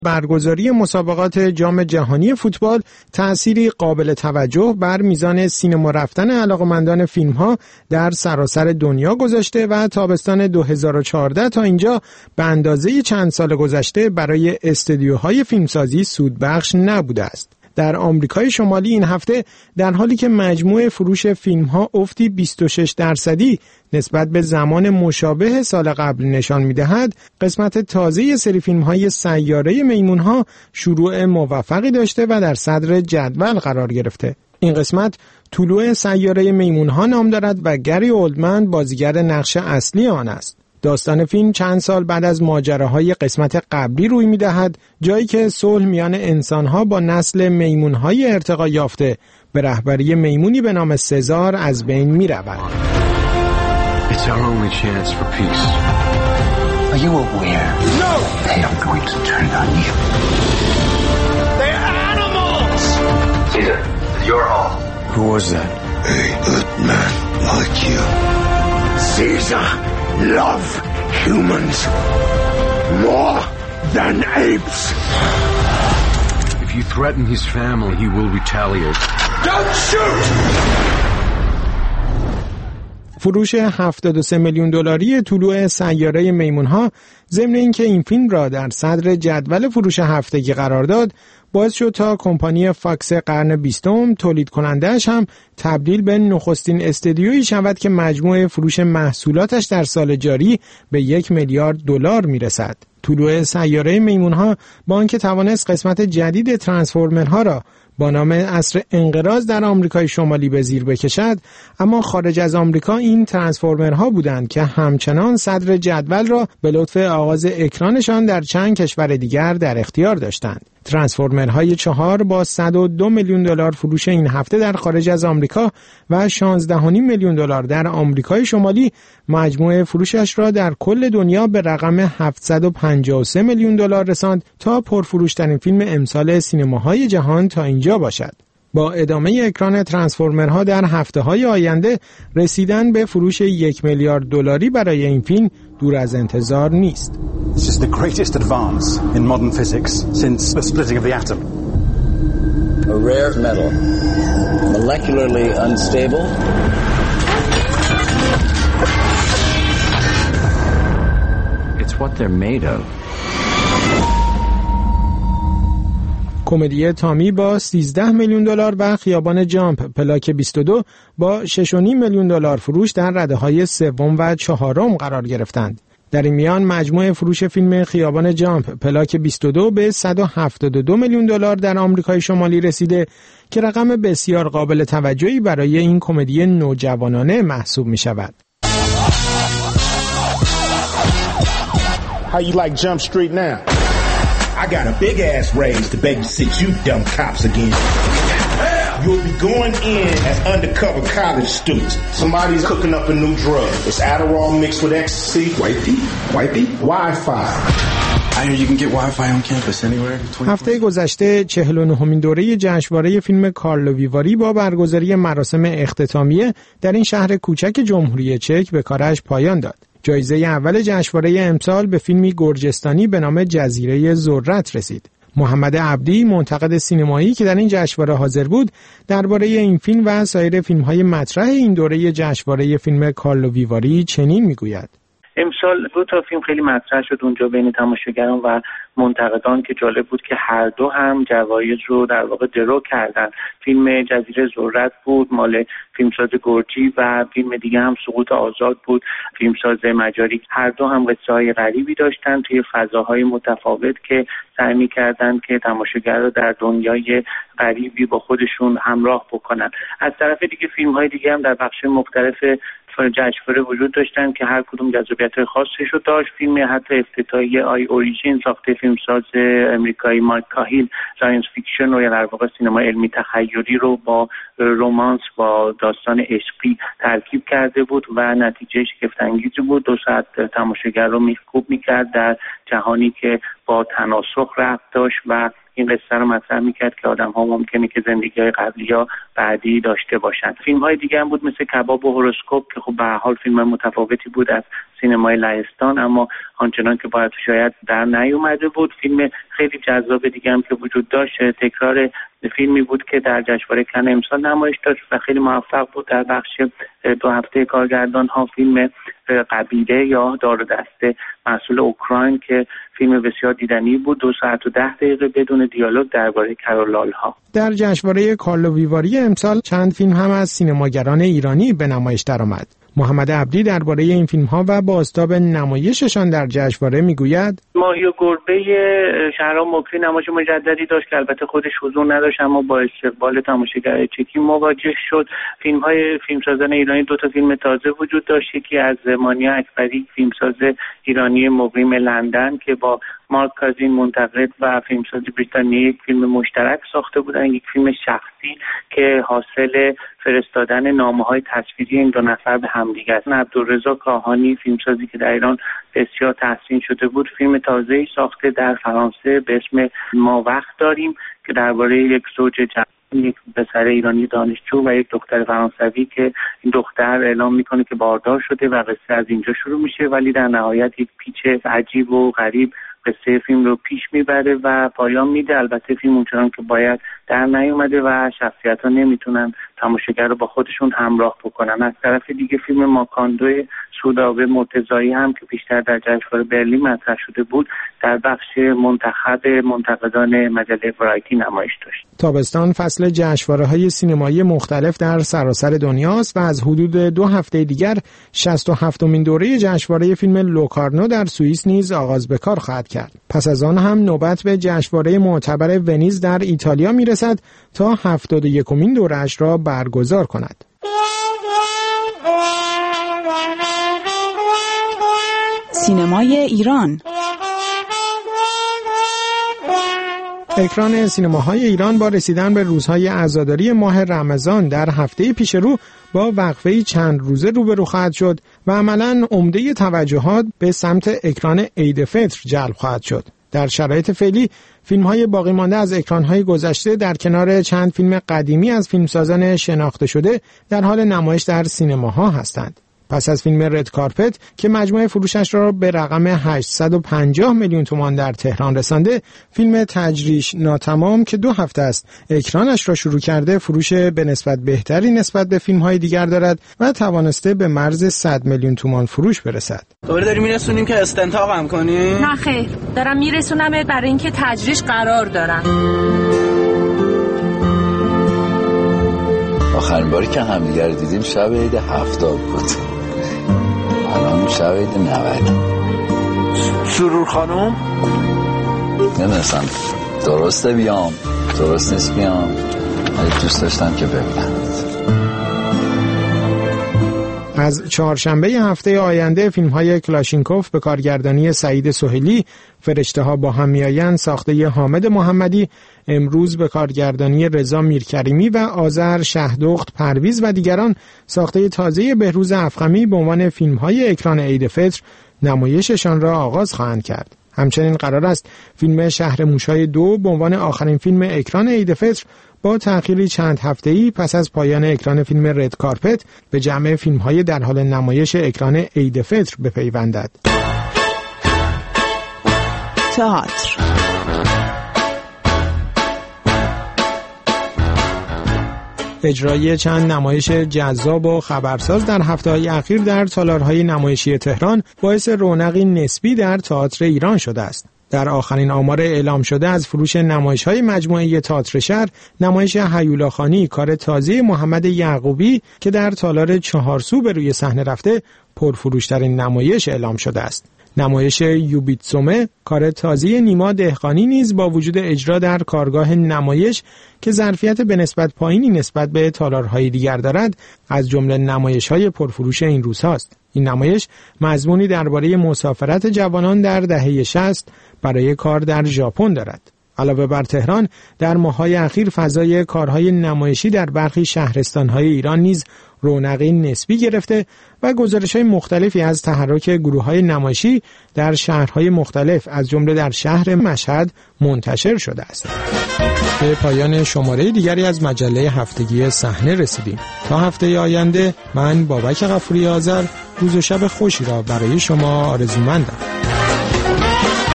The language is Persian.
برگزاری مسابقات جام جهانی فوتبال تأثیری قابل توجه بر میزان سینما رفتن علاقه‌مندان فیلم‌ها در سراسر دنیا گذاشته و تابستان 2014 تا اینجا به اندازه چند سال گذشته برای استودیوهای فیلمسازی سودبخش نبوده است. در آمریکای شمالی این هفته در حالی که مجموع فروش فیلم‌ها افتی 26% نسبت به زمان مشابه سال قبل نشان می‌دهد، قسمت تازه سری فیلم‌های سیاره میمون‌ها شروع موفقی داشته و در صدر جدول قرار گرفته. این قسمت طلوع سیاره میمون‌ها نام دارد و گری اولدمن بازیگر نقش اصلی آن است. داستان فیلم چند سال بعد از ماجراهای قسمت قبلی روی می‌دهد، جایی که صلح میان انسان‌ها با نسل میمون‌های ارتقا یافته به رهبری میمونی به نام سزار از بین می‌رود. It's our only chance for peace. Are you aware? No! They are going to turn on you. They're animals! Caesar, you're home. Who was that? A good man like you. Caesar love humans more than apes. If you threaten his family, he will retaliate. Don't shoot! فروش 73 میلیون دلاری طلوع سیاره میمون‌ها ضمن اینکه این فیلم را در صدر جدول فروش هفتگی قرار داد، باعث شد تا کمپانی فاکس قرن 20 تولید کننده‌اش هم تبدیل به نخستین استدیویی شود که مجموع فروش محصولاتش در سال جاری به 1 میلیارد دلار میرسد. طلوع سیاره میمون‌ها با آنکه توانست قسمت جدید ترانسفورمرها را با نام عصر انقراض در آمریکای شمالی به زیر بکشد، اما خارج از آمریکا این ترانسفورمرها بودند که همچنان صدر جدول را به لطف آغاز اکرانشان در چند کشور دیگر در اختیار داشتند. ترانسفورمرهای 4 با 102 میلیون دلار فروش این هفته در خارج از آمریکا و 16.5 میلیون دلار در آمریکای شمالی مجموع فروشش را در کل دنیا به رقم 753 میلیون دلار رساند تا پرفروشترین فیلم امسال سینماهای جهان تا اینجا باشد. با ادامه اکران ترانسفورمرها در هفته‌های آینده رسیدن به فروش 1 میلیارد دلاری برای این فیلم دور از انتظار نیست. This is the greatest advance in modern physics since the splitting of the atom. A rare metal, molecularly unstable. It's what they're made of. کمدی تامی با 13 میلیون دلار و خیابان جامپ پلاک 22 با 6.5 میلیون دلار فروش در رده‌های سوم و چهارم قرار گرفتند. در این میان مجموع فروش فیلم خیابان جامپ پلاک 22 به 172 میلیون دلار در آمریکای شمالی رسیده که رقم بسیار قابل توجهی برای این کمدی نوجوانانه محسوب می شود. How you like Jump Street now? I got a big ass raise to babysit you dumb cops again. You'll be going in as undercover college students. Somebody's cooking up a new drug. It's Adderall mixed with ecstasy. Wifey? Wi-Fi. I hear you can get Wi-Fi on campus anywhere. هفته گذشته 49مین دوره جشنواره فیلم کارلو ویواری با برگزاری مراسم اختتامیه در این شهر کوچک جمهوری چک به کارش پایان داد. جایزه اول جشنواره امسال به فیلمی گرجستانی به نام جزیره ذرت رسید. محمد عبدی منتقد سینمایی که در این جشنواره حاضر بود درباره این فیلم و سایر فیلم‌های مطرح این دوره جشنواره فیلم کارلو ویواری چنین میگوید: امسال دو تا فیلم خیلی مطرح شد اونجا بین تماشاگران و منتقدان که جالب بود که هر دو هم جوایز رو در واقع درو کردن. فیلم جزیره ذرت بود مال فیلمساز گرجی و فیلم دیگه هم سقوط آزاد بود فیلمساز مجاری. هر دو هم قصه‌های غریبی داشتن توی فضاهای متفاوت که سعی می‌کردن که تماشاگر رو در دنیای غریبی با خودشون همراه بکنن. از طرف دیگه فیلم‌های دیگه هم در بخش مختلف جشنواره وجود داشتن که هر کدوم جذابیت خاصش رو داشت. فیلم حتی افتتاحیه آی اوریجین ساخته فیلمساز امریکایی مایک کاهیل ساینس فیکشن و یا در واقع سینما علمی تخیلی رو با رومانس با داستان عشقی ترکیب کرده بود و نتیجه شگفت‌انگیزی بود. 2 ساعت تماشاگر رو میخکوب میکرد در جهانی که با تناسخ ربط داشت و این قصه رو مطرح میکرد که آدم‌ها ممکنه که زندگی‌های قبلی یا بعدی داشته باشن. فیلم‌های دیگه هم بود مثل کباب و هوروسکوپ که خب به هر حال فیلم متفاوتی بود از سینمای لهستان، اما آنچنان که باید شاید در نیومده بود. فیلم خیلی جذاب دیگه هم که وجود داشت، تکرار فیلمی بود که در جشنواره کن امسال نمایش داشت و خیلی موفق بود در بخش 2 هفته کارگردان ها، فیلم قبیله یا دار و دسته محصول اوکراین که فیلم بسیار دیدنی بود، 2 ساعت و 10 دقیقه بدون دیالوگ درباره کرولال ها. در جشنواره کارلو ویواری امسال چند فیلم هم از سینماگران ایرانی به نمایش درآمد. محمد عبدی درباره این فیلم‌ها و بازتاب نمایششان در جشنواره میگوید: ماهی و گربه شهرام مکری نمایش مجددی داشت که البته خودش حضور نداشت اما با استقبال تماشاگر چکی مواجه شد. فیلم‌های فیلمسازان ایرانی 2 تا فیلم تازه وجود داشت، یکی از مانیا اکبری فیلمساز ایرانی مقیم لندن که با مارک کازین منتقد و فیلمساز بریتانیایی یک فیلم مشترک ساخته بودن، یک فیلم شخصی که حاصل فرستادن نامه‌های تصویری این 2 نفر به همدیگه است. عبدالرضا کاهانی فیلمسازی که در ایران بسیار تحسین شده بود فیلم تازه‌ای ساخته در فرانسه به اسم ما وقت داریم که درباره یک زوج یک پسر ایرانی دانشجو و یک دختر فرانسوی که این دختر اعلام میکنه که باردار شده و قصه از اینجا شروع میشه، ولی در نهایت یک پیچ عجیب و غریب قصه فیلم رو پیش میبره و پایان میده. البته فیلم اونچنان که باید در نیومده و شخصیت‌ها نمیتونن تماشاگر رو با خودشون همراه بکنن. از طرف دیگه فیلم ماکاندو سودابه مرتضایی هم که بیشتر در جشنواره برلین مطرح شده بود در بخش منتخب منتقدان مجله ورایتی نمایش داشت. تابستان فصل جشنواره‌های سینمایی مختلف در سراسر دنیاست و از حدود 2 هفته دیگر 67مین دوره جشنواره فیلم لوکارنو در سوئیس نیز آغاز به کار خواهد کرد. پس از آن هم نوبت به جشنواره معتبر ونیز در ایتالیا میرسد تا 71مین دوره‌اش را برگزار کند. سینمای ایران. اکران سینماهای ایران با رسیدن به روزهای عزاداری ماه رمضان در هفته پیش رو با وقفه‌ای چند روزه روبرو خواهد شد و عملاً عمده توجهات به سمت اکران عید فطر جلب خواهد شد. در شرایط فعلی فیلم‌های باقی مانده از اکران‌های گذشته در کنار چند فیلم قدیمی از فیلمسازان شناخته شده در حال نمایش در سینماها هستند. پس از فیلم رد کارپت که مجموع فروشش را به رقم 850 میلیون تومان در تهران رسانده، فیلم تجریش ناتمام که 2 هفته است اکرانش را شروع کرده فروش به نسبت بهتری نسبت به فیلم‌های دیگر دارد و توانسته به مرز 100 میلیون تومان فروش برسد. دوباره داری میرسونیم که استنتاقم کنی؟ نه خیر، دارم میرسونمت برای اینکه تجریش قرار دارم. آخرین باری که همدیگر دیدیم شب عید 70 بود. الان شب عید 90. سرور خانم؟ نمیدونستم درسته بیام درست نیست بیام، ولی دوست داشتم که ببینم. از چهارشنبه هفته آینده فیلم‌های کلاشینکوف به کارگردانی سعید سهیلی، فرشته‌ها با هم میآیند ساخته حامد محمدی، امروز به کارگردانی رضا میرکریمی و آذر شهدخت پرویز و دیگران ساخته تازه بهروز افخمی به عنوان فیلم‌های اکران عید فطر نمایششان را آغاز خواهند کرد. همچنین قرار است فیلم شهر موش‌های 2 به عنوان آخرین فیلم اکران عید فطر با تأخیری چند هفته‌ای پس از پایان اکران فیلم رد کارپت به جمع فیلم‌های در حال نمایش اکران عید فطر بپیوندد. تئاتر. اجرای چند نمایش جذاب و خبرساز در هفته‌های اخیر در تالارهای نمایشی تهران باعث رونقی نسبی در تئاتر ایران شده است. در آخرین آمار اعلام شده از فروش نمایش‌های مجموعه تئاتر شهر، نمایش هیولاخانی کار تازه محمد یعقوبی که در تالار 4 سو به روی صحنه رفته پرفروش‌ترین نمایش اعلام شده است. نمایش یوبیتسومه کار تازه نیما دهقانی نیز با وجود اجرا در کارگاه نمایش که ظرفیت به نسبت پایینی نسبت به تالارهای دیگر دارد، از جمله نمایش‌های پرفروش این روزهاست. این نمایش مضمونی درباره مسافرت جوانان در دهه 60 برای کار در ژاپن دارد. علاوه بر تهران، در ماه‌های اخیر فضای کارهای نمایشی در برخی شهرستان‌های ایران نیز رونقی نسبی گرفته و گزارش‌های مختلفی از تحرک گروه‌های نمایشی در شهرهای مختلف از جمله در شهر مشهد منتشر شده است. به پایان شماره دیگری از مجله هفتگی صحنه رسیدیم. تا هفته آینده من بابک غفوری آذر روز و شب خوشی را برای شما آرزومندم.